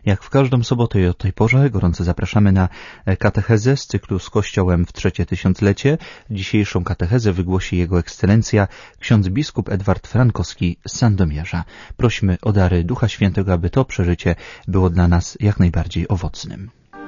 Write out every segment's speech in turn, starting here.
Jak w każdą sobotę i o tej porze gorąco zapraszamy na katechezę z cyklu z Kościołem w trzecie tysiąclecie. Dzisiejszą katechezę wygłosi Jego Ekscelencja ksiądz biskup Edward Frankowski z Sandomierza. Prośmy o dary Ducha Świętego, aby to przeżycie było dla nas jak najbardziej owocnym.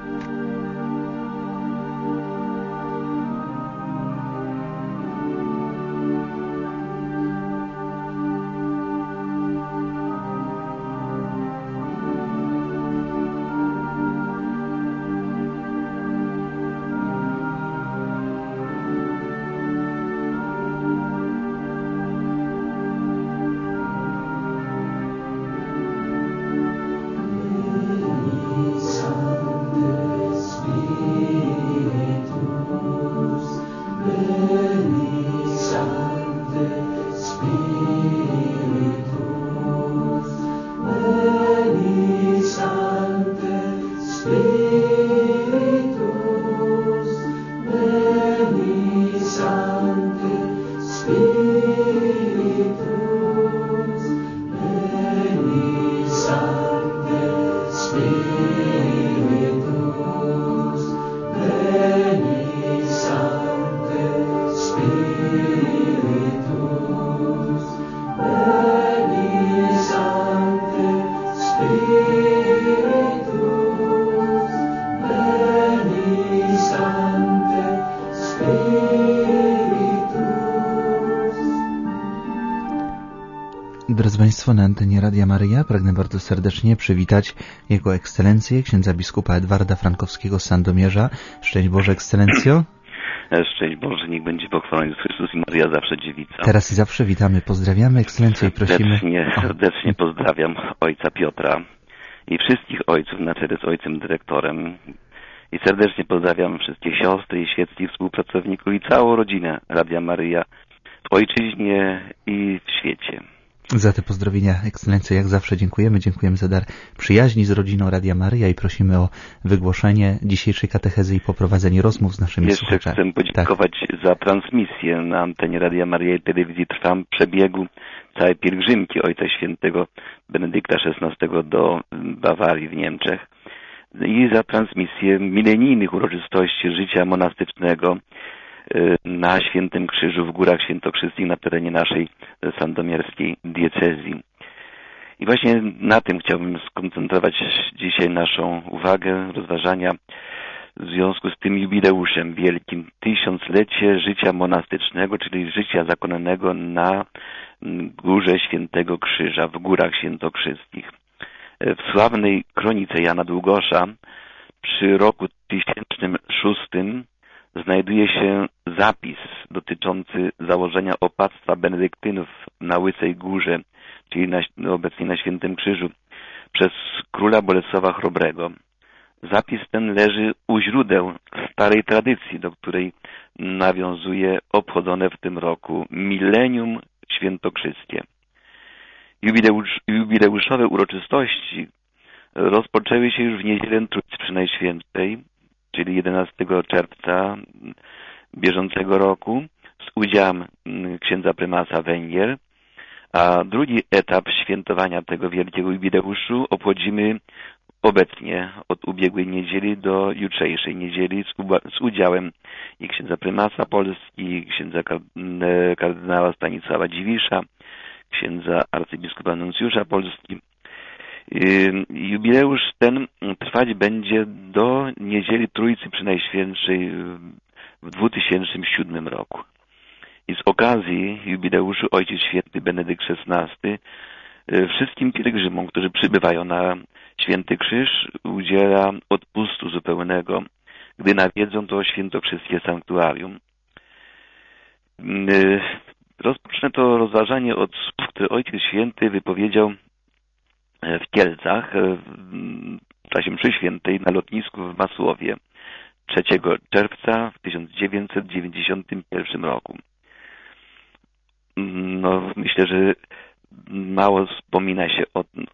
Drodzy Państwo, na antenie Radia Maryja pragnę bardzo serdecznie przywitać Jego Ekscelencję, księdza biskupa Edwarda Frankowskiego z Sandomierza. Szczęść Boże, Ekscelencjo. Szczęść Boże, niech będzie pochwalony Jezus Chrystus i Maryja zawsze dziewica. Teraz i zawsze witamy, pozdrawiamy Ekscelencję i prosimy... Serdecznie pozdrawiam ojca Piotra i wszystkich ojców na czele z ojcem dyrektorem. I serdecznie pozdrawiam wszystkie siostry i świeckich współpracowników i całą rodzinę Radia Maryja w ojczyźnie i w świecie. Za te pozdrowienia, Ekscelencjo, jak zawsze dziękujemy. Dziękujemy za dar przyjaźni z rodziną Radia Maryja i prosimy o wygłoszenie dzisiejszej katechezy i poprowadzenie rozmów z naszymi słuchaczami. Jeszcze chcę podziękować za transmisję na antenie Radia Maryja i telewizji Trwam przebiegu całej pielgrzymki Ojca Świętego Benedykta XVI do Bawarii w Niemczech i za transmisję milenijnych uroczystości życia monastycznego na Świętym Krzyżu w Górach Świętokrzystych na terenie naszej sandomierskiej diecezji. I właśnie na tym chciałbym skoncentrować dzisiaj naszą uwagę, rozważania w związku z tym jubileuszem wielkim, 1000-lecie życia monastycznego, czyli życia zakonnego na Górze Świętego Krzyża, w Górach Świętokrzystych. W sławnej kronice Jana Długosza przy roku 1006 znajduje się zapis dotyczący założenia opactwa benedyktynów na Łysej Górze, czyli obecnie na Świętym Krzyżu, przez króla Bolesława Chrobrego. Zapis ten leży u źródeł starej tradycji, do której nawiązuje obchodzone w tym roku milenium świętokrzyskie. Jubileuszowe uroczystości rozpoczęły się już w niedzielę Trójcy Przenajświętszej, czyli 11 czerwca bieżącego roku, z udziałem księdza prymasa Węgier, a drugi etap świętowania tego wielkiego jubileuszu obchodzimy obecnie od ubiegłej niedzieli do jutrzejszej niedzieli z udziałem i księdza prymasa Polski, i księdza kardynała Stanisława Dziwisza, księdza arcybiskupa Nuncjusza Polski. Jubileusz ten trwać będzie do niedzieli Trójcy Przenajświętszej w 2007 roku. I z okazji jubileuszu Ojciec Święty Benedykt XVI wszystkim pielgrzymom, którzy przybywają na Święty Krzyż, udziela odpustu zupełnego, gdy nawiedzą to świętokrzyskie sanktuarium. Rozpocznę to rozważanie od słów, które Ojciec Święty wypowiedział w Kielcach w czasie mszy świętej na lotnisku w Masłowie 3 czerwca w 1991 roku. Myślę, że mało wspomina się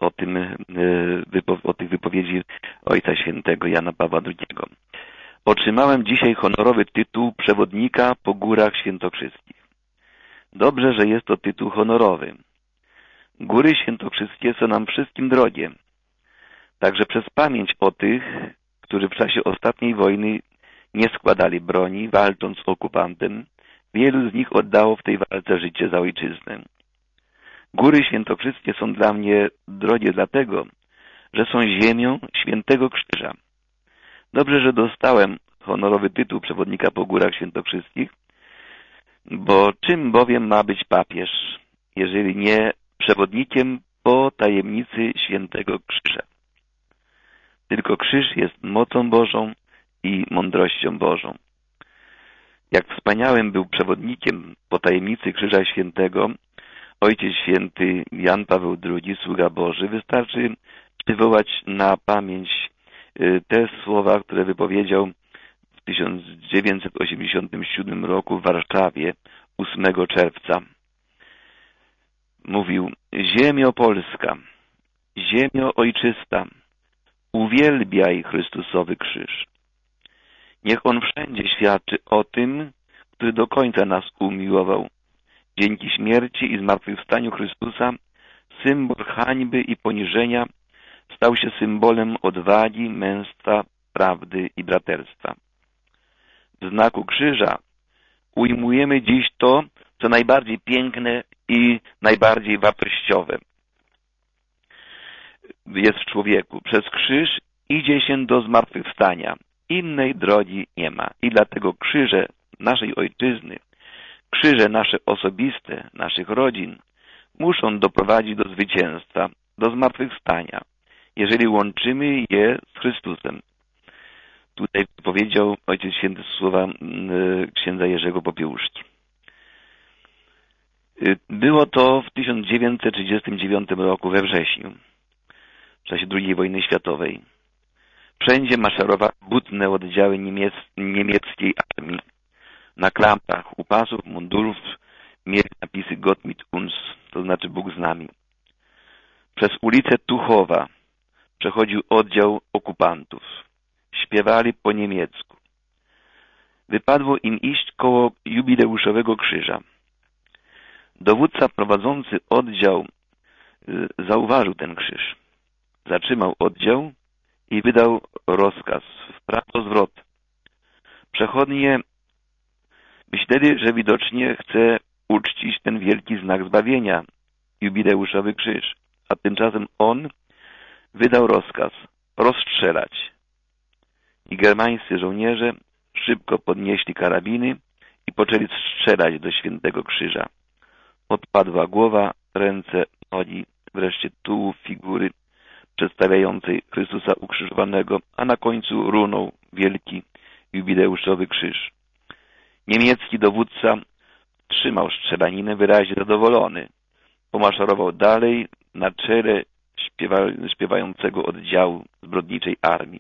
o tych wypowiedzi Ojca Świętego Jana Pawła II. Otrzymałem dzisiaj honorowy tytuł przewodnika po Górach Świętokrzystych. Dobrze, że jest to tytuł honorowy. Góry Świętokrzyskie są nam wszystkim drogie. Także przez pamięć o tych, którzy w czasie ostatniej wojny nie składali broni, walcząc z okupantem, wielu z nich oddało w tej walce życie za ojczyznę. Góry świętokrzyskie są dla mnie drogie dlatego, że są ziemią Świętego Krzyża. Dobrze, że dostałem honorowy tytuł przewodnika po Górach Świętokrzyskich, bo czym bowiem ma być papież, jeżeli nie przewodnikiem po tajemnicy Świętego Krzyża? Tylko krzyż jest mocą Bożą i mądrością Bożą. Jak wspaniałym był przewodnikiem po tajemnicy Krzyża Świętego Ojciec Święty Jan Paweł II, sługa Boży, wystarczy przywołać na pamięć te słowa, które wypowiedział w 1987 roku w Warszawie 8 czerwca. Mówił: Ziemio Polska, ziemio ojczysta, uwielbiaj Chrystusowy krzyż. Niech on wszędzie świadczy o tym, który do końca nas umiłował. Dzięki śmierci i zmartwychwstaniu Chrystusa symbol hańby i poniżenia stał się symbolem odwagi, męstwa, prawdy i braterstwa. W znaku krzyża ujmujemy dziś to, co najbardziej piękne i najbardziej wartościowe jest w człowieku. Przez krzyż idzie się do zmartwychwstania. Innej drogi nie ma. I dlatego krzyże naszej ojczyzny, krzyże nasze osobiste, naszych rodzin muszą doprowadzić do zwycięstwa, do zmartwychwstania, jeżeli łączymy je z Chrystusem. Tutaj powiedział Ojciec Święty słowa księdza Jerzego Popiełuszki. Było to w 1939 roku we wrześniu, w czasie II wojny światowej. Wszędzie maszerowały butne oddziały niemieckiej armii. Na klampach u pasów mundurów mieli napisy Gott mit uns, to znaczy Bóg z nami. Przez ulicę Tuchowa przechodził oddział okupantów. Śpiewali po niemiecku. Wypadło im iść koło jubileuszowego krzyża. Dowódca prowadzący oddział zauważył ten krzyż. Zatrzymał oddział i wydał rozkaz w prawo zwrot. Przechodnie myśleli, że widocznie chce uczcić ten wielki znak zbawienia, jubileuszowy krzyż, a tymczasem on wydał rozkaz rozstrzelać. I germańscy żołnierze szybko podnieśli karabiny i poczęli strzelać do świętego krzyża. Odpadła głowa, ręce, nogi, wreszcie tułów figury przedstawiającej Chrystusa ukrzyżowanego, a na końcu runął wielki jubileuszowy krzyż. Niemiecki dowódca trzymał strzelaninę wyraźnie zadowolony. Pomaszerował dalej na czele śpiewającego oddziału zbrodniczej armii.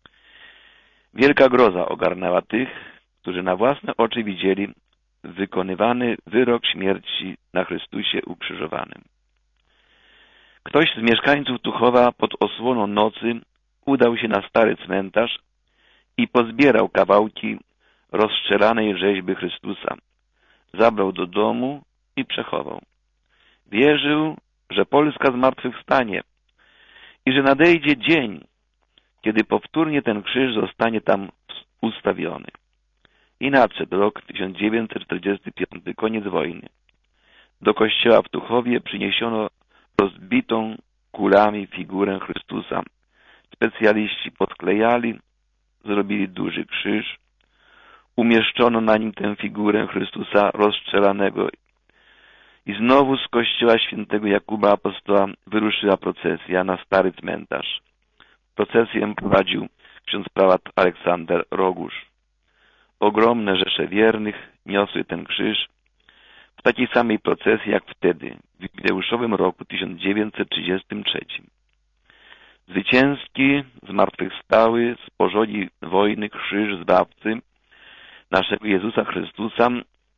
Wielka groza ogarnęła tych, którzy na własne oczy widzieli wykonywany wyrok śmierci na Chrystusie ukrzyżowanym. Ktoś z mieszkańców Tuchowa pod osłoną nocy udał się na stary cmentarz i pozbierał kawałki rozstrzelanej rzeźby Chrystusa. Zabrał do domu i przechował. Wierzył, że Polska zmartwychwstanie i że nadejdzie dzień, kiedy powtórnie ten krzyż zostanie tam ustawiony. I nadszedł rok 1945, koniec wojny. Do kościoła w Tuchowie przyniesiono rozbitą kulami figurę Chrystusa. Specjaliści podklejali, zrobili duży krzyż, umieszczono na nim tę figurę Chrystusa rozstrzelanego i znowu z kościoła świętego Jakuba Apostoła wyruszyła procesja na stary cmentarz. Procesję prowadził ksiądz prałat Aleksander Rogusz. Ogromne rzesze wiernych niosły ten krzyż w takiej samej procesji jak wtedy, w jubileuszowym roku 1933. Zwycięski, zmartwychwstały z pożogi wojny krzyż Zbawcy naszego Jezusa Chrystusa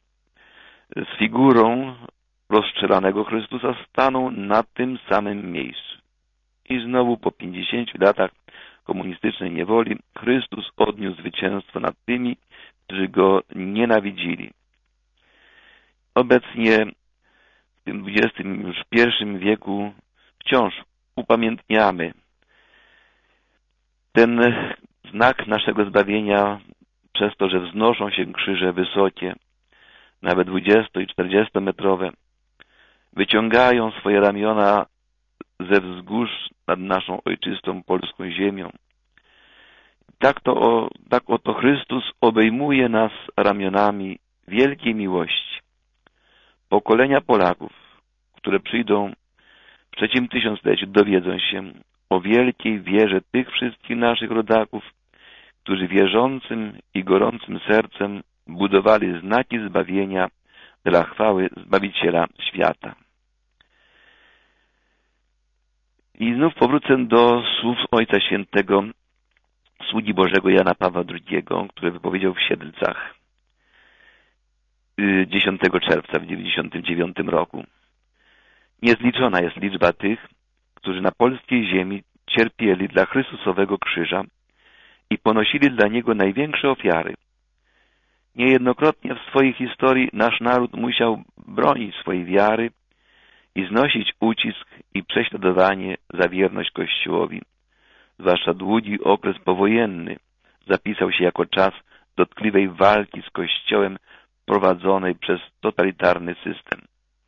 z figurą rozstrzelanego Chrystusa stanął na tym samym miejscu. I znowu po 50 latach komunistycznej niewoli Chrystus odniósł zwycięstwo nad tymi, którzy Go nienawidzili. Obecnie w tym XXI wieku wciąż upamiętniamy Ten znak naszego zbawienia przez to, że wznoszą się krzyże wysokie, nawet 20 i 40 metrowe, wyciągają swoje ramiona ze wzgórz nad naszą ojczystą polską ziemią. Tak oto Chrystus obejmuje nas ramionami wielkiej miłości. Pokolenia Polaków, które przyjdą w trzecim tysiącleciu, dowiedzą się o wielkiej wierze tych wszystkich naszych rodaków, którzy wierzącym i gorącym sercem budowali znaki zbawienia dla chwały Zbawiciela świata. I znów powrócę do słów Ojca Świętego, sługi Bożego Jana Pawła II, który wypowiedział w Siedlcach 10 czerwca w 1999 roku. Niezliczona jest liczba tych, którzy na polskiej ziemi cierpieli dla Chrystusowego krzyża i ponosili dla Niego największe ofiary. Niejednokrotnie w swojej historii nasz naród musiał bronić swojej wiary i znosić ucisk i prześladowanie za wierność Kościołowi. Zwłaszcza długi okres powojenny zapisał się jako czas dotkliwej walki z Kościołem prowadzonej przez totalitarny system.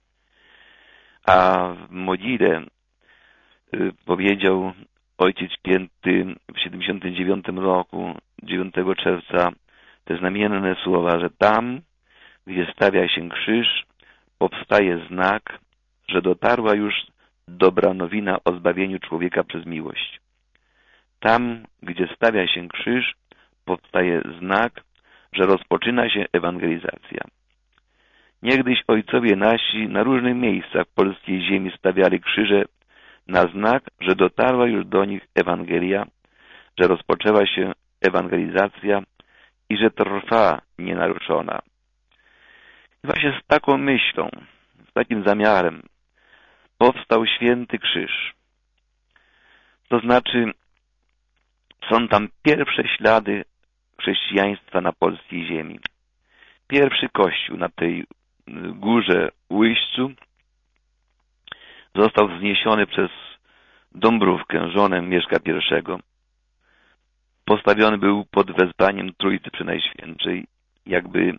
A w modlitwie powiedział Ojciec Święty w 79 roku, 9 czerwca, te znamienne słowa, że tam, gdzie stawia się krzyż, powstaje znak, że dotarła już dobra nowina o zbawieniu człowieka przez miłość. Tam, gdzie stawia się krzyż, powstaje znak, że rozpoczyna się ewangelizacja. Niegdyś ojcowie nasi na różnych miejscach polskiej ziemi stawiali krzyże na znak, że dotarła już do nich Ewangelia, że rozpoczęła się ewangelizacja i że trwa nienaruszona. I właśnie z taką myślą, z takim zamiarem powstał Święty Krzyż. To znaczy, są tam pierwsze ślady chrześcijaństwa na polskiej ziemi. Pierwszy kościół na tej górze Łyścu został wzniesiony przez Dąbrówkę, żonę Mieszka I. Postawiony był pod wezwaniem Trójcy Przenajświętszej, jakby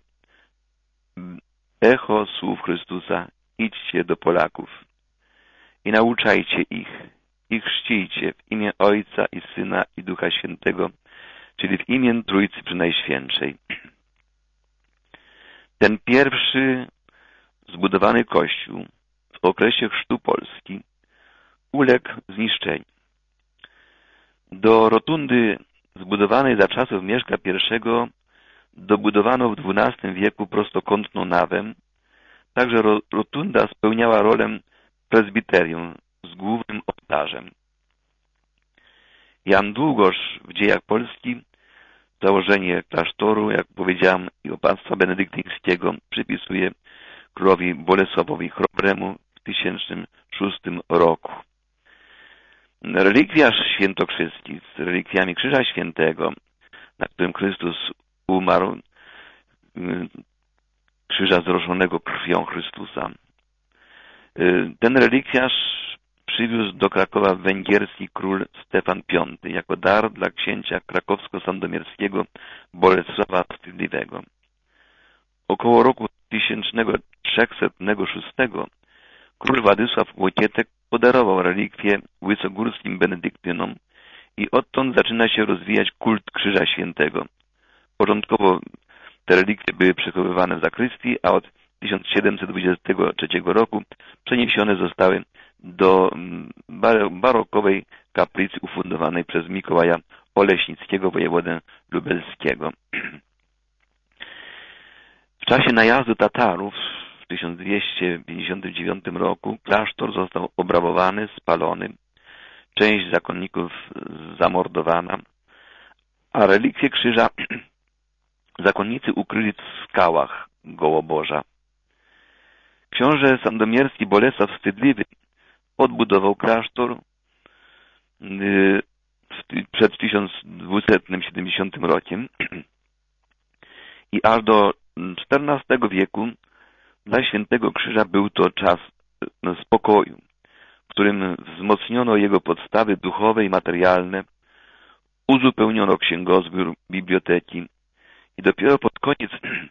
echo słów Chrystusa: idźcie do Polaków i nauczajcie ich i chrzcijcie w imię Ojca i Syna i Ducha Świętego, czyli w imię Trójcy Przenajświętszej. Ten pierwszy zbudowany kościół w okresie chrztu Polski uległ zniszczeniu. Do rotundy zbudowanej za czasów Mieszka I dobudowano w XII wieku prostokątną nawę, także rotunda spełniała rolę prezbiterium z głównym ołtarzem. Jan Długosz w Dziejach Polski założenie klasztoru, jak powiedziałem, i opactwa benedyktyńskiego przypisuje królowi Bolesławowi Chrobremu w 1006 roku. Relikwiarz świętokrzyski z relikwiami Krzyża Świętego, na którym Chrystus umarł, krzyża zroszonego krwią Chrystusa. Ten relikwiarz przywiózł do Krakowa węgierski król Stefan V jako dar dla księcia krakowsko-sandomierskiego Bolesława Wstydliwego. Około roku 1306 król Władysław Łokietek podarował relikwie łysogórskim benedyktynom i odtąd zaczyna się rozwijać kult Krzyża Świętego. Początkowo te relikwie były przechowywane w zakrystii, a od 1723 roku przeniesione zostały do barokowej kaplicy ufundowanej przez Mikołaja Oleśnickiego, wojewodę lubelskiego. W czasie najazdu Tatarów w 1259 roku klasztor został obrabowany, spalony, część zakonników zamordowana, a relikwie krzyża zakonnicy ukryli w skałach Gołoborza. Książę sandomierski Bolesław Wstydliwy odbudował klasztor przed 1270 rokiem i aż do XIV wieku dla Świętego Krzyża był to czas spokoju, w którym wzmocniono jego podstawy duchowe i materialne, uzupełniono księgozbiór biblioteki i dopiero pod koniec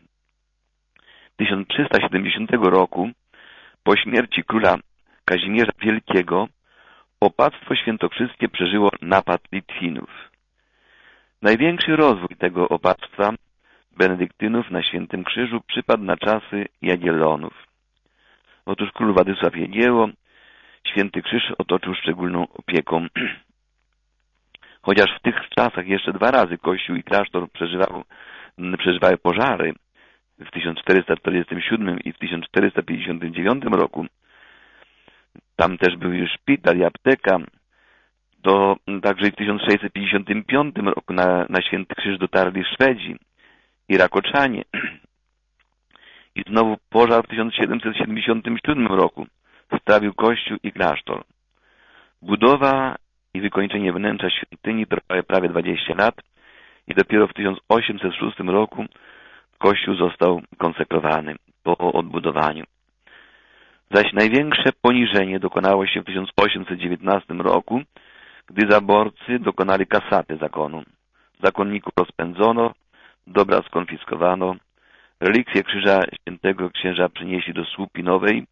1370 roku, po śmierci króla Kazimierza Wielkiego, opactwo świętokrzyskie przeżyło napad Litwinów. Największy rozwój tego opactwa benedyktynów na Świętym Krzyżu przypadł na czasy Jagiellonów. Otóż król Władysław Jagiełło Święty Krzyż otoczył szczególną opieką. Chociaż w tych czasach jeszcze 2 razy kościół i klasztor przeżywały pożary, w 1447 i w 1459 roku, tam też był już szpital i apteka, to także i w 1655 roku na Święty Krzyż dotarli Szwedzi i Rakoczanie. I znowu pożar w 1777 roku sprawił kościół i klasztor. Budowa i wykończenie wnętrza świątyni trwały prawie 20 lat i dopiero w 1806 roku kościół został konsekrowany po odbudowaniu. Zaś największe poniżenie dokonało się w 1819 roku, gdy zaborcy dokonali kasaty zakonu. Zakonników rozpędzono, dobra skonfiskowano, relikwie Krzyża Świętego księża przynieśli do słupi nowej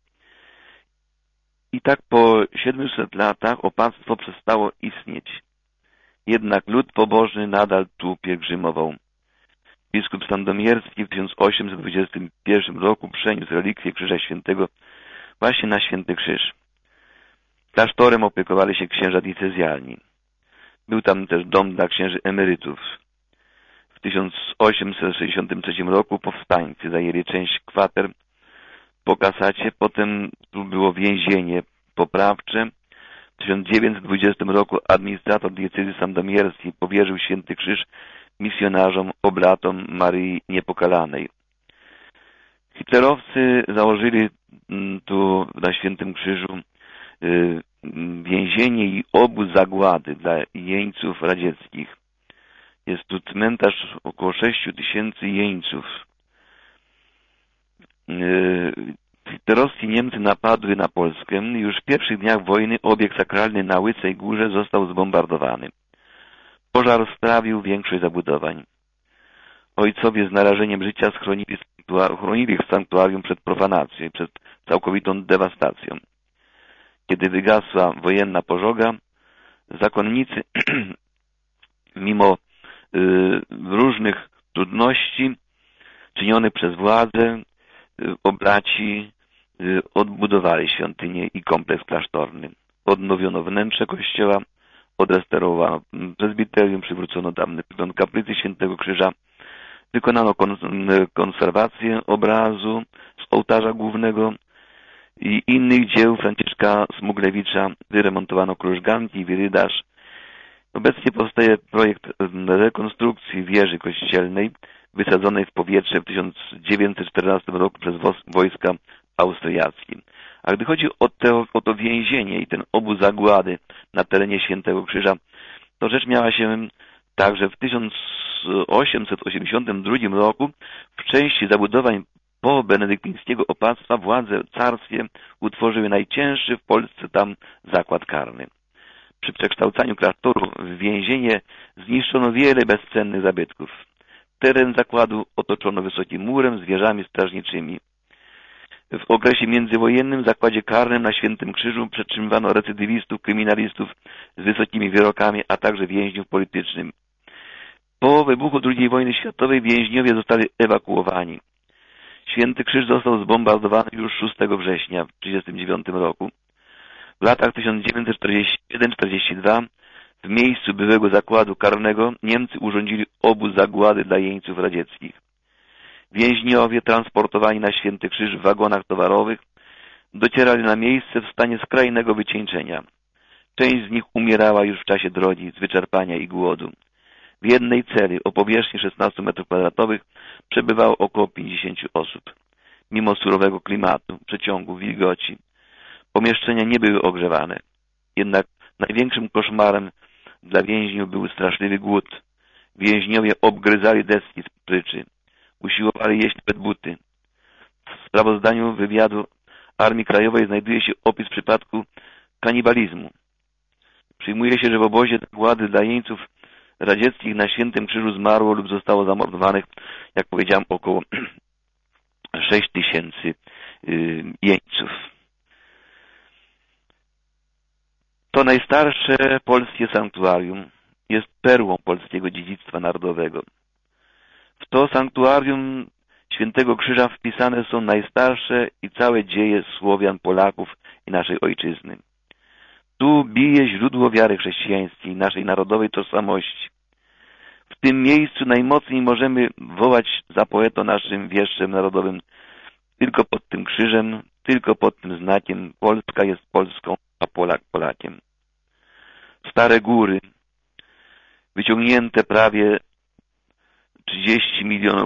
i tak po 700 latach opactwo przestało istnieć. Jednak lud pobożny nadal tu pielgrzymował. Biskup Sandomierski w 1821 roku przeniósł relikwie Krzyża Świętego właśnie na Święty Krzyż. Klasztorem opiekowali się diecezjalni. Był tam też dom dla księży emerytów. W 1863 roku powstańcy zajęli część kwater po kasacie, potem tu było więzienie poprawcze. W 1920 roku administrator diecezji sandomierskiej powierzył Święty Krzyż misjonarzom oblatom Maryi Niepokalanej. Hitlerowcy założyli tu na Świętym Krzyżu więzienie i obóz zagłady dla jeńców radzieckich. Jest tu cmentarz około 6000 jeńców. Hitlerowscy Niemcy napadły na Polskę. Już w pierwszych dniach wojny obiekt sakralny na Łycej Górze został zbombardowany. Pożar sprawił większość zabudowań. Ojcowie z narażeniem życia chronili sanktuarium przed profanacją i przed całkowitą dewastacją. Kiedy wygasła wojenna pożoga, zakonnicy mimo różnych trudności czynionych przez władzę oblaci odbudowali świątynię i kompleks klasztorny. Odnowiono wnętrze kościoła, odrestaurowano prezbiterium, przywrócono dawny wygląd kaplicy Świętego Krzyża, wykonano konserwację obrazu z ołtarza głównego i innych dzieł Franciszka Smuglewicza, wyremontowano krużganki i wirydarz. Obecnie powstaje projekt rekonstrukcji wieży kościelnej wysadzonej w powietrze w 1914 roku przez wojska austriackie. A gdy chodzi o to więzienie i ten obóz zagłady na terenie Świętego Krzyża, to rzecz miała się tak, że w 1882 roku w części zabudowań po benedyktyńskiego opactwa władze carskie utworzyły najcięższy w Polsce tam zakład karny. Przy przekształcaniu klasztoru w więzienie zniszczono wiele bezcennych zabytków. Teren zakładu otoczono wysokim murem z wieżami strażniczymi. W okresie międzywojennym w zakładzie karnym na Świętym Krzyżu przetrzymywano recydywistów, kryminalistów z wysokimi wyrokami, a także więźniów politycznych. Po wybuchu II wojny światowej więźniowie zostali ewakuowani. Święty Krzyż został zbombardowany już 6 września w 1939 roku. W latach 1941-1942 w miejscu byłego zakładu karnego Niemcy urządzili obóz zagłady dla jeńców radzieckich. Więźniowie transportowani na Święty Krzyż w wagonach towarowych docierali na miejsce w stanie skrajnego wycieńczenia. Część z nich umierała już w czasie drogi z wyczerpania i głodu. W jednej celi o powierzchni 16 m2 przebywało około 50 osób. Mimo surowego klimatu, przeciągu, wilgoci, pomieszczenia nie były ogrzewane. Jednak największym koszmarem dla więźniów był straszliwy głód. Więźniowie obgryzali deski z pryczy. Usiłowali jeść nawet buty. W sprawozdaniu wywiadu Armii Krajowej znajduje się opis przypadku kanibalizmu. Przyjmuje się, że w obozie zagłady dla jeńców radzieckich na Świętym Krzyżu zmarło lub zostało zamordowanych, jak powiedziałem, około 6 000 jeńców. To najstarsze polskie sanktuarium jest perłą polskiego dziedzictwa narodowego. W to sanktuarium Świętego Krzyża wpisane są najstarsze i całe dzieje Słowian, Polaków i naszej ojczyzny. Tu bije źródło wiary chrześcijańskiej, naszej narodowej tożsamości. W tym miejscu najmocniej możemy wołać za poetą naszym wieszczem narodowym: tylko pod tym krzyżem, tylko pod tym znakiem Polska jest Polską, a Polak Polakiem. Stare góry, wyciągnięte prawie 300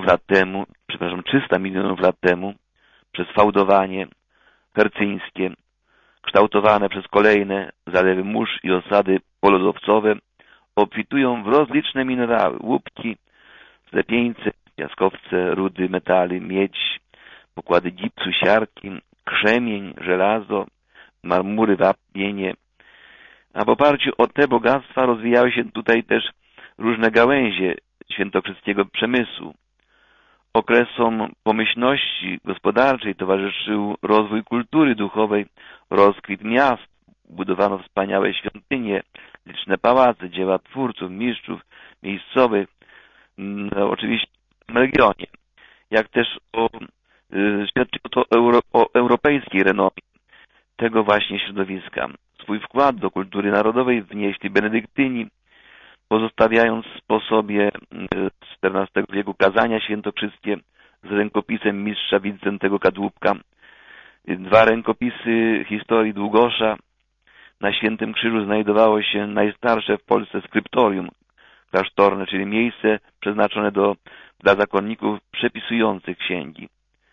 milionów lat temu, przez fałdowanie hercyńskie, kształtowane przez kolejne zalewy mórz i osady polodowcowe, obfitują w rozliczne minerały: łupki, zlepieńce, piaskowce, rudy, metali, miedź, pokłady gipsu, siarki, krzemień, żelazo, marmury, wapienie. A w oparciu o te bogactwa rozwijały się tutaj też różne gałęzie świętokrzyskiego przemysłu. Okresom pomyślności gospodarczej towarzyszył rozwój kultury duchowej, rozkwit miast, budowano wspaniałe świątynie, liczne pałace, dzieła twórców, mistrzów miejscowych, oczywiście w regionie. Jak też świadczy to o europejskiej renomie tego właśnie środowiska. Swój wkład do kultury narodowej wnieśli benedyktyni, pozostawiając po sobie z XIV wieku kazania świętokrzyskie z rękopisem mistrza Wincentego Kadłubka, 2 rękopisy historii Długosza. Na Świętym Krzyżu znajdowało się najstarsze w Polsce skryptorium klasztorne, czyli miejsce przeznaczone dla zakonników przepisujących księgi.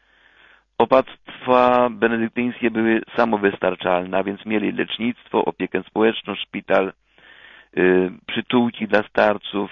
Opactwa benedyktyńskie były samowystarczalne, a więc mieli lecznictwo, opiekę społeczną, szpital, przytułki dla starców,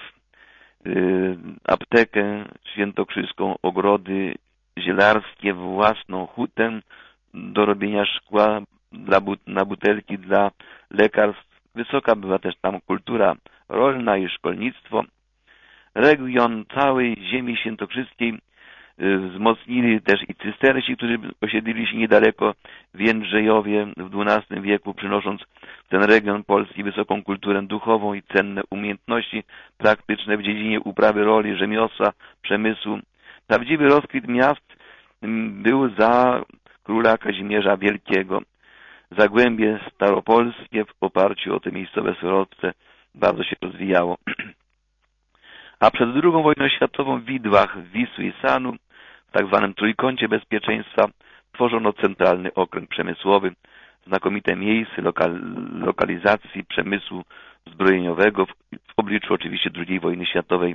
aptekę świętokrzyską, ogrody zielarskie, własną hutę do robienia szkła, na butelki dla lekarstw. Wysoka była też tam kultura rolna i szkolnictwo. Region całej ziemi świętokrzyskiej wzmocnili też i cystersi, którzy osiedlili się niedaleko w Jędrzejowie w XII wieku, przynosząc w ten region Polski wysoką kulturę duchową i cenne umiejętności praktyczne w dziedzinie uprawy roli, rzemiosła, przemysłu. Prawdziwy rozkwit miast był za króla Kazimierza Wielkiego. Zagłębie staropolskie w oparciu o te miejscowe surowce bardzo się rozwijało. A przed II wojną światową w widłach Wisły i Sanu, w tak zwanym trójkącie bezpieczeństwa, tworzono centralny okręg przemysłowy, znakomite miejsce lokalizacji przemysłu zbrojeniowego w obliczu oczywiście II wojny światowej.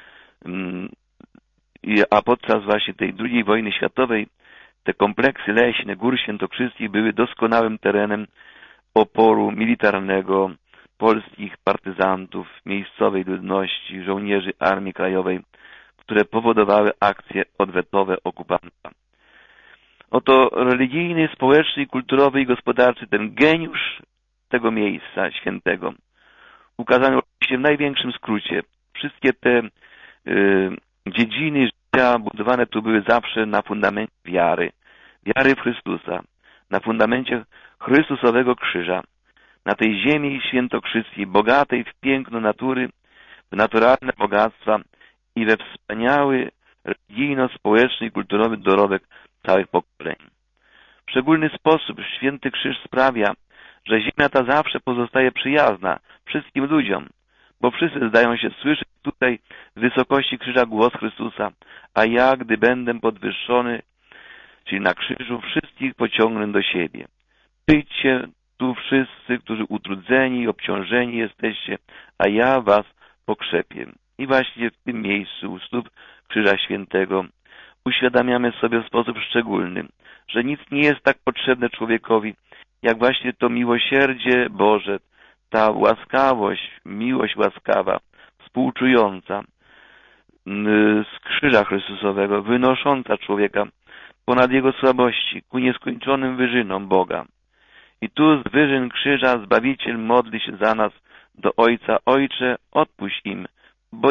A podczas właśnie tej II wojny światowej te kompleksy leśne Gór Świętokrzyskich były doskonałym terenem oporu militarnego polskich partyzantów, miejscowej ludności, żołnierzy Armii Krajowej, które powodowały akcje odwetowe okupanta. Oto religijny, społeczny, kulturowy i gospodarczy ten geniusz tego miejsca świętego ukazany oczywiście w największym skrócie. Wszystkie te dziedziny życia budowane tu były zawsze na fundamencie wiary w Chrystusa, na fundamencie Chrystusowego krzyża. Na tej ziemi świętokrzyskiej, bogatej w piękno natury, w naturalne bogactwa i we wspaniały religijno-społeczny i kulturowy dorobek całych pokoleń. W szczególny sposób Święty Krzyż sprawia, że ziemia ta zawsze pozostaje przyjazna wszystkim ludziom, bo wszyscy zdają się słyszeć tutaj z wysokości krzyża głos Chrystusa, a ja, gdy będę podwyższony, czyli na krzyżu, wszystkich pociągnę do siebie. Przyjdźcie tu wszyscy, którzy utrudzeni i obciążeni jesteście, a ja was pokrzepię. I właśnie w tym miejscu, u stóp Krzyża Świętego, uświadamiamy sobie w sposób szczególny, że nic nie jest tak potrzebne człowiekowi, jak właśnie to miłosierdzie Boże, ta łaskawość, miłość łaskawa, współczująca z Krzyża Chrystusowego, wynosząca człowieka ponad jego słabości ku nieskończonym wyżynom Boga. I tu z wyżyn krzyża Zbawiciel modli się za nas do Ojca: Ojcze, odpuść im,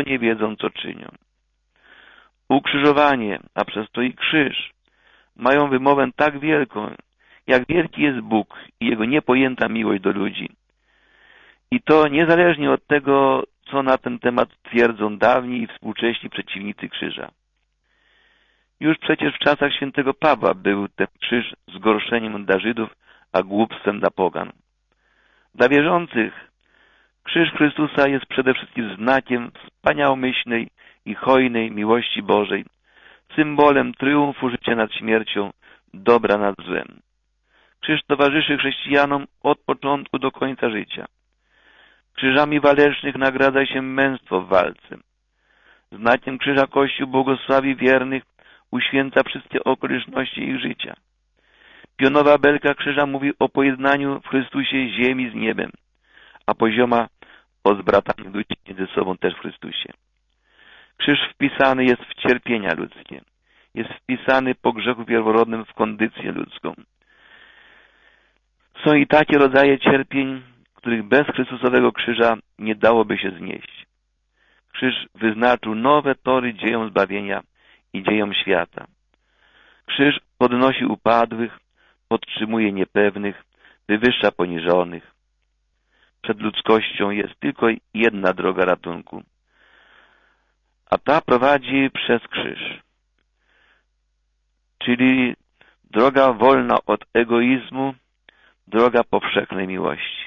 nie wiedzą, co czynią. Ukrzyżowanie, a przez to i krzyż, mają wymowę tak wielką, jak wielki jest Bóg i Jego niepojęta miłość do ludzi. I to niezależnie od tego, co na ten temat twierdzą dawni i współcześni przeciwnicy krzyża. Już przecież w czasach świętego Pawła był ten krzyż zgorszeniem dla Żydów, a głupstwem dla pogan. Dla wierzących krzyż Chrystusa jest przede wszystkim znakiem wspaniałomyślnej i hojnej miłości Bożej, symbolem triumfu życia nad śmiercią, dobra nad złem. Krzyż towarzyszy chrześcijanom od początku do końca życia. Krzyżami walecznych nagradza się męstwo w walce. Znakiem krzyża Kościół błogosławi wiernych, uświęca wszystkie okoliczności ich życia. Pionowa belka krzyża mówi o pojednaniu w Chrystusie ziemi z niebem, a pozioma o zbrataniu ludzi między sobą też w Chrystusie. Krzyż wpisany jest w cierpienia ludzkie. Jest wpisany po grzechu pierworodnym w kondycję ludzką. Są i takie rodzaje cierpień, których bez Chrystusowego krzyża nie dałoby się znieść. Krzyż wyznaczył nowe tory dziejom zbawienia i dziejom świata. Krzyż podnosi upadłych, podtrzymuje niepewnych, wywyższa poniżonych. Przed ludzkością jest tylko jedna droga ratunku, a ta prowadzi przez krzyż. Czyli droga wolna od egoizmu, droga powszechnej miłości.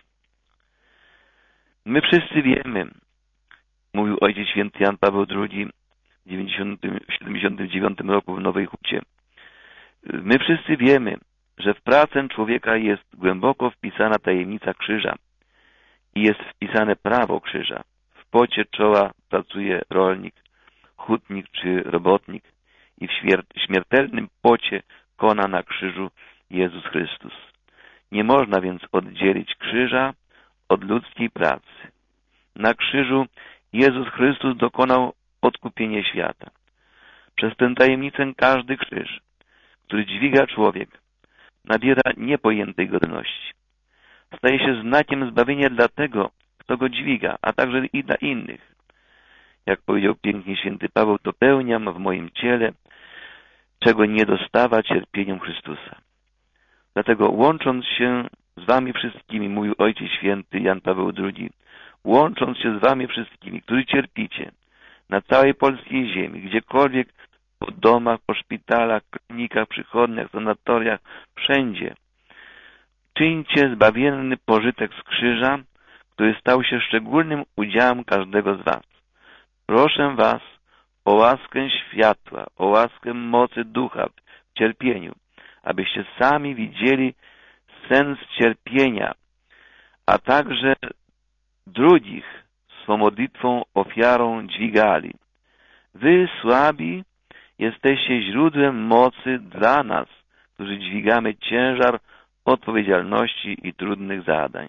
My wszyscy wiemy, mówił Ojciec Święty Jan Paweł II w 79 roku w Nowej Hucie. My wszyscy wiemy, że w pracę człowieka jest głęboko wpisana tajemnica krzyża i jest wpisane prawo krzyża. W pocie czoła pracuje rolnik, hutnik czy robotnik i w śmiertelnym pocie kona na krzyżu Jezus Chrystus. Nie można więc oddzielić krzyża od ludzkiej pracy. Na krzyżu Jezus Chrystus dokonał odkupienia świata. Przez tę tajemnicę każdy krzyż, który dźwiga człowiek, nabiera niepojętej godności. Staje się znakiem zbawienia dla tego, kto go dźwiga, a także i dla innych. Jak powiedział pięknie święty Paweł, dopełniam w moim ciele, czego nie dostawa cierpieniom Chrystusa. Dlatego łącząc się z wami wszystkimi, mówił Ojciec Święty Jan Paweł II, łącząc się z wami wszystkimi, którzy cierpicie na całej polskiej ziemi, gdziekolwiek, po domach, po szpitalach, klinikach, przychodniach, sanatoriach, wszędzie, czyńcie zbawienny pożytek z krzyża, który stał się szczególnym udziałem każdego z was. Proszę was o łaskę światła, o łaskę mocy ducha w cierpieniu, abyście sami widzieli sens cierpienia, a także drugich swą modlitwą, ofiarą dźwigali. Wy, słabi, jesteście źródłem mocy dla nas, którzy dźwigamy ciężar odpowiedzialności i trudnych zadań.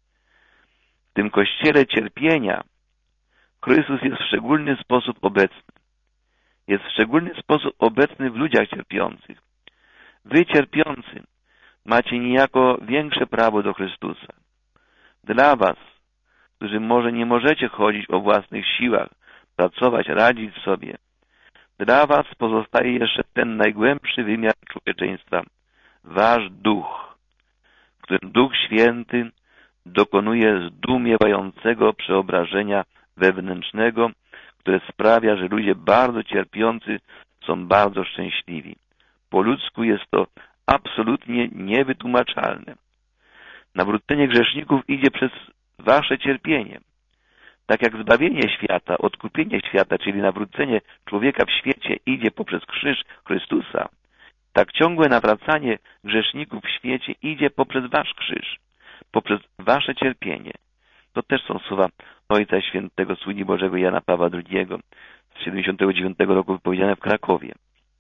W tym kościele cierpienia Chrystus jest w szczególny sposób obecny. Jest w szczególny sposób obecny w ludziach cierpiących. Wy, cierpiący, macie niejako większe prawo do Chrystusa. Dla was, którzy może nie możecie chodzić o własnych siłach, pracować, radzić sobie, dla was pozostaje jeszcze ten najgłębszy wymiar człowieczeństwa, wasz duch, w którym Duch Święty dokonuje zdumiewającego przeobrażenia wewnętrznego, które sprawia, że ludzie bardzo cierpiący są bardzo szczęśliwi. Po ludzku jest to absolutnie niewytłumaczalne. Nawrócenie grzeszników idzie przez wasze cierpienie. Tak jak zbawienie świata, odkupienie świata, czyli nawrócenie człowieka w świecie idzie poprzez krzyż Chrystusa, tak ciągłe nawracanie grzeszników w świecie idzie poprzez wasz krzyż, poprzez wasze cierpienie. To też są słowa Ojca Świętego Sługi Bożego Jana Pawła II z 79 roku wypowiedziane w Krakowie.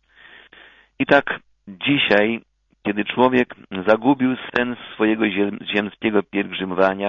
I tak dzisiaj, kiedy człowiek zagubił sens swojego ziemskiego pielgrzymowania,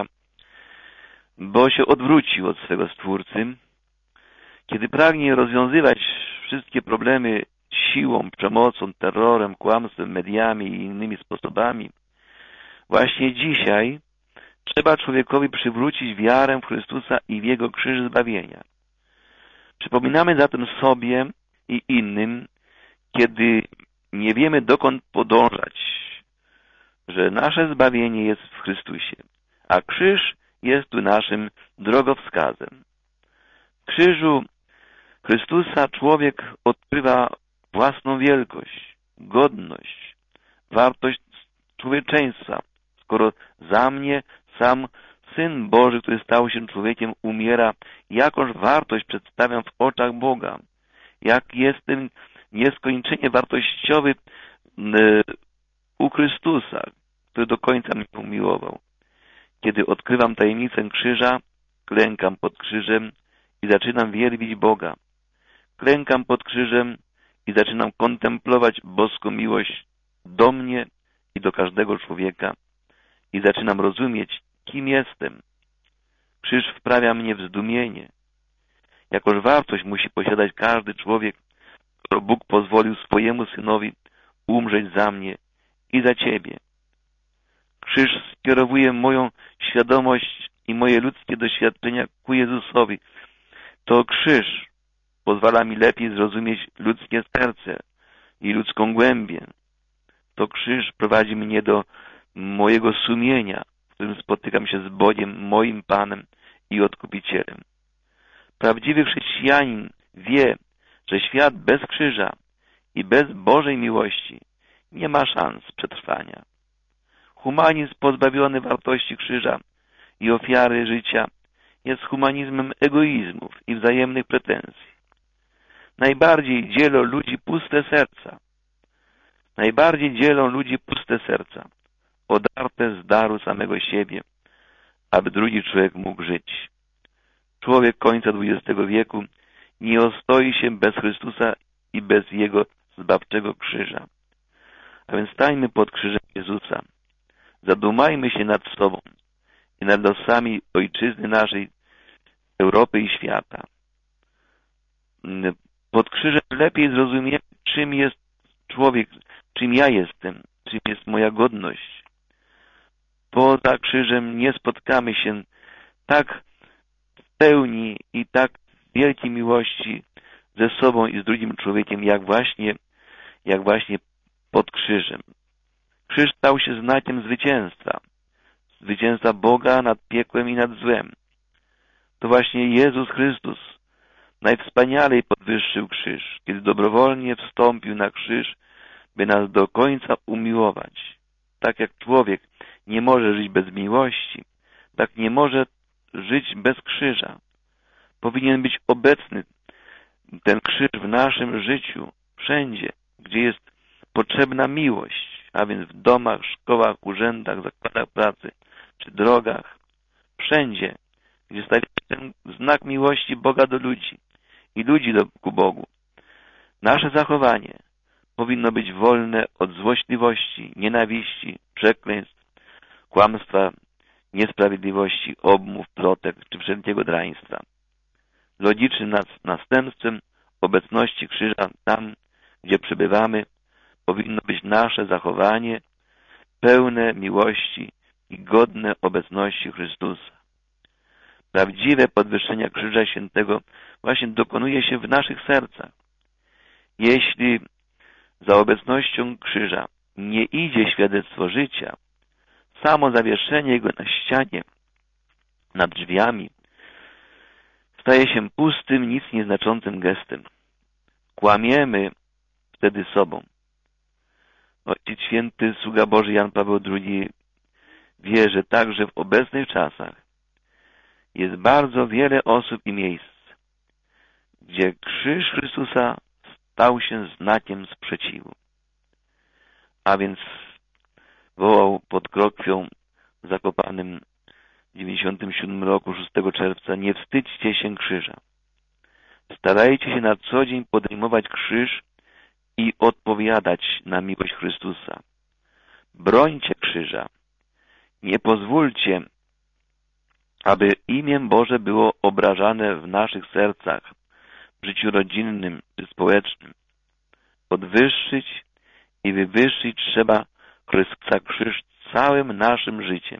bo się odwrócił od swego Stwórcy, kiedy pragnie rozwiązywać wszystkie problemy siłą, przemocą, terrorem, kłamstwem, mediami i innymi sposobami, właśnie dzisiaj trzeba człowiekowi przywrócić wiarę w Chrystusa i w Jego krzyż zbawienia. Przypominamy zatem sobie i innym, kiedy nie wiemy dokąd podążać, że nasze zbawienie jest w Chrystusie, a krzyż jest tu naszym drogowskazem. W krzyżu Chrystusa człowiek odkrywa własną wielkość, godność, wartość człowieczeństwa, skoro za mnie sam Syn Boży, który stał się człowiekiem, umiera, jakąż wartość przedstawiam w oczach Boga, jak jestem nieskończenie wartościowy u Chrystusa, który do końca mnie umiłował. Kiedy odkrywam tajemnicę krzyża, klękam pod krzyżem i zaczynam wielbić Boga. Klękam pod krzyżem i zaczynam kontemplować boską miłość do mnie i do każdego człowieka i zaczynam rozumieć, kim jestem. Krzyż wprawia mnie w zdumienie. Jakoż wartość musi posiadać każdy człowiek, skoro Bóg pozwolił swojemu Synowi umrzeć za mnie i za Ciebie. Krzyż skierowuje moją świadomość i moje ludzkie doświadczenia ku Jezusowi. To krzyż pozwala mi lepiej zrozumieć ludzkie serce i ludzką głębię. To krzyż prowadzi mnie do mojego sumienia, w którym spotykam się z Bogiem, moim Panem i Odkupicielem. Prawdziwy chrześcijanin wie, że świat bez krzyża i bez Bożej miłości nie ma szans przetrwania. Humanizm pozbawiony wartości krzyża i ofiary życia jest humanizmem egoizmów i wzajemnych pretensji. Najbardziej dzielą ludzi puste serca. Najbardziej dzielą ludzi puste serca, odarte z daru samego siebie, aby drugi człowiek mógł żyć. Człowiek końca XX wieku nie ostoi się bez Chrystusa i bez Jego zbawczego krzyża. A więc stańmy pod krzyżem Jezusa. Zadumajmy się nad sobą i nad losami ojczyzny naszej, Europy i świata. Pod krzyżem lepiej zrozumiemy, czym jest człowiek, czym ja jestem, czym jest moja godność. Poza krzyżem nie spotkamy się tak w pełni i tak w wielkiej miłości ze sobą i z drugim człowiekiem, jak właśnie pod krzyżem. Krzyż stał się znakiem zwycięstwa. Zwycięstwa Boga nad piekłem i nad złem. To właśnie Jezus Chrystus najwspanialej podwyższył krzyż, kiedy dobrowolnie wstąpił na krzyż, by nas do końca umiłować. Tak jak człowiek nie może żyć bez miłości, tak nie może żyć bez krzyża. Powinien być obecny ten krzyż w naszym życiu, wszędzie, gdzie jest potrzebna miłość, a więc w domach, szkołach, urzędach, zakładach pracy czy drogach, wszędzie, gdzie stawia się ten znak miłości Boga do ludzi i ludzi ku Bogu. Nasze zachowanie powinno być wolne od złośliwości, nienawiści, przekleństw, kłamstwa, niesprawiedliwości, obmów, plotek czy wszelkiego draństwa. Logicznym następstwem obecności krzyża tam, gdzie przebywamy, powinno być nasze zachowanie pełne miłości i godne obecności Chrystusa. Prawdziwe podwyższenie Krzyża Świętego właśnie dokonuje się w naszych sercach. Jeśli za obecnością krzyża nie idzie świadectwo życia, samo zawieszenie jego na ścianie, nad drzwiami, staje się pustym, nic nieznaczącym gestem. Kłamiemy wtedy sobą. Ojciec Święty, sługa Boży Jan Paweł II wie, że także w obecnych czasach jest bardzo wiele osób i miejsc, gdzie krzyż Chrystusa stał się znakiem sprzeciwu. A więc wołał pod Krokwią w Zakopanem w 97 roku, 6 czerwca: nie wstydźcie się krzyża. Starajcie się na co dzień podejmować krzyż i odpowiadać na miłość Chrystusa. Brońcie krzyża. Nie pozwólcie, aby imię Boże było obrażane w naszych sercach, w życiu rodzinnym czy społecznym. Podwyższyć i wywyższyć trzeba Chrystusa krzyż całym naszym życiem.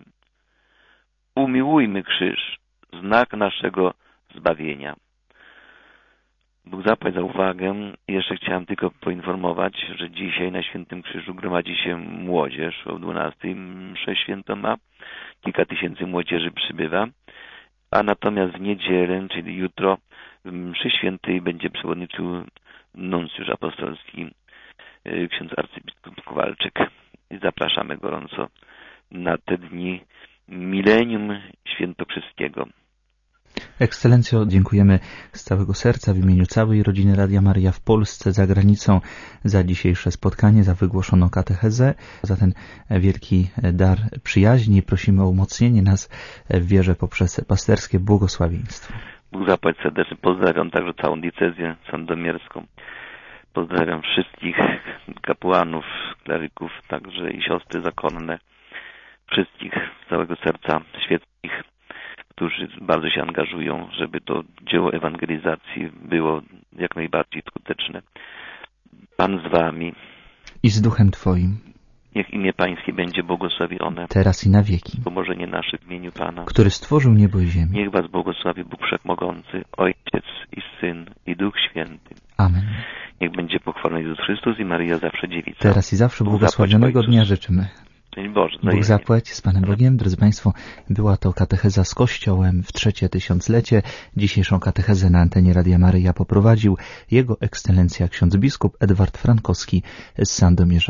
Umiłujmy krzyż, znak naszego zbawienia. Bóg zapłać za uwagę. Jeszcze chciałem tylko poinformować, że dzisiaj na Świętym Krzyżu gromadzi się młodzież. O 12 mszę świętą ma. Kilka tysięcy młodzieży przybywa. A natomiast w niedzielę, czyli jutro, w mszy świętej będzie przewodniczył nuncjusz apostolski, ksiądz arcybiskup Kowalczyk. I zapraszamy gorąco na te dni milenium świętokrzyskiego. Ekscelencjo, dziękujemy z całego serca w imieniu całej rodziny Radia Maryja w Polsce, za granicą, za dzisiejsze spotkanie, za wygłoszoną katechezę, za ten wielki dar przyjaźni. Prosimy o umocnienie nas w wierze poprzez pasterskie błogosławieństwo. Bóg zapłać serdecznie. Pozdrawiam także całą diecezję sandomierską. Pozdrawiam wszystkich kapłanów, kleryków, także i siostry zakonne, wszystkich z całego serca świeckich, którzy bardzo się angażują, żeby to dzieło ewangelizacji było jak najbardziej skuteczne. Pan z wami. I z duchem Twoim. Niech imię Pańskie będzie błogosławione. Teraz i na wieki. Pomożenie nasze w imieniu Pana. Który stworzył niebo i ziemię. Niech was błogosławi Bóg Wszechmogący, Ojciec i Syn i Duch Święty. Amen. Niech będzie pochwalony Jezus Chrystus i Maryja zawsze dziewica. Teraz i zawsze błogosławionego dnia życzymy. Boże, Bóg zapłać z Panem Bogiem. Drodzy Państwo, była to katecheza z Kościołem w 3. tysiąclecie. Dzisiejszą katechezę na antenie Radia Maryja poprowadził Jego Ekscelencja ksiądz biskup Edward Frankowski z Sandomierza.